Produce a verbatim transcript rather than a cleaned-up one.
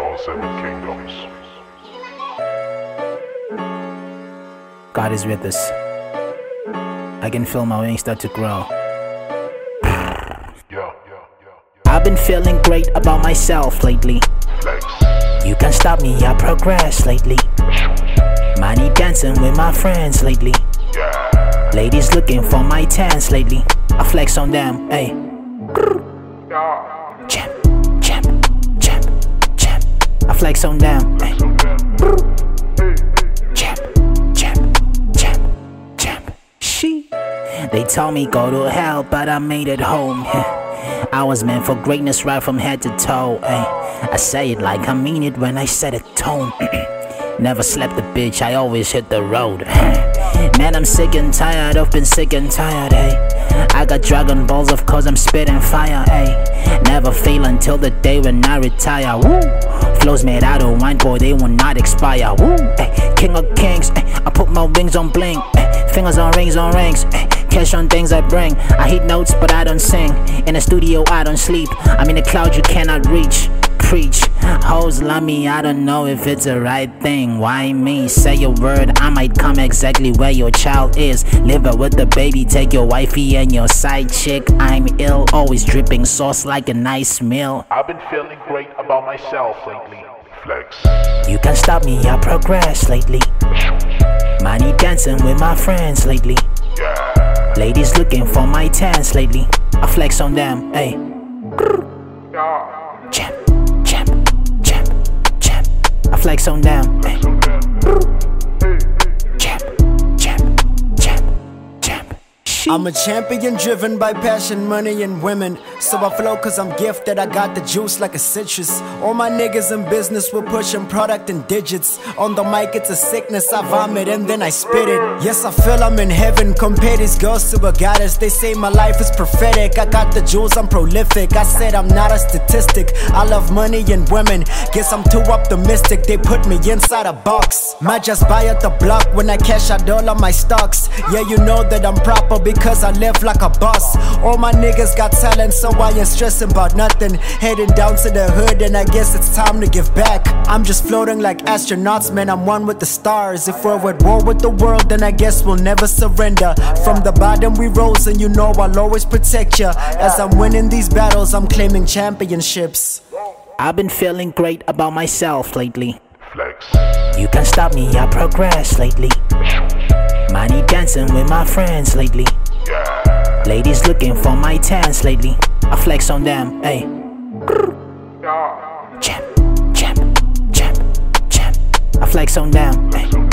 all seven kingdoms. God is with us. I can feel my wings start to grow. Yeah, yeah, yeah, yeah. I've been feeling great about myself lately. Flex. You can't stop me, I progress lately. Money dancing with my friends lately. Yeah. Ladies looking for my tans lately. I flex on them, ayy. Yeah. Champ, champ, champ, champ. I flex on them, ayy. Champ, champ, champ, champ. She. They told me go to hell, but I made it home. I was meant for greatness right from head to toe. Ay. I say it like I mean it when I set a tone. Never slept a bitch, I always hit the road. Man, I'm sick and tired of being sick and tired, hey. I got Dragon Balls, of course I'm spitting fire, hey. Never fail until the day when I retire, woo. Flows made out of wine, boy, they will not expire, woo. Ay. King of kings, ay. I put my wings on bling, ay. Fingers on rings on rings, ay. Cash on things I bring. I hit notes, but I don't sing. In the studio, I don't sleep. I'm in a cloud you cannot reach. Preach. Hoes love me, I don't know if it's the right thing. Why me? Say your word, I might come exactly where your child is. Live it with the baby, take your wifey and your side chick. I'm ill, always dripping sauce like a nice meal. I've been feeling great about myself lately. Flex. You can't stop me, I progress lately. Money dancing with my friends lately. Yeah. Ladies looking for my tans lately. I flex on them, ayy. Yeah. Champ, champ, champ, champ. I flex on them, ayy. Champ, champ, champ, champ. She. I'm a champion driven by passion, money, and women. So I flow cause I'm gifted, I got the juice like a citrus. All my niggas in business, we're pushing product in digits. On the mic it's a sickness, I vomit and then I spit it. Yes, I feel I'm in heaven, compare these girls to a goddess. They say my life is prophetic, I got the jewels, I'm prolific. I said I'm not a statistic, I love money and women. Guess I'm too optimistic, they put me inside a box. Might just buy at the block when I cash out all of my stocks. Yeah, you know that I'm proper because I live like a boss. All my niggas got talent, so I ain't stressing about nothing. Heading down to the hood and I guess it's time to give back. I'm just floating like astronauts, man, I'm one with the stars. If we're at war with the world, then I guess we'll never surrender. From the bottom we rose and you know I'll always protect ya. As I'm winning these battles, I'm claiming championships. I've been feeling great about myself lately. Flex. You can't stop me, I progress lately. Money dancing with my friends lately. Yeah. Ladies looking for my tans lately. I flex on them, ayy. Yeah. Champ, champ, champ, champ. I flex on them, ayy.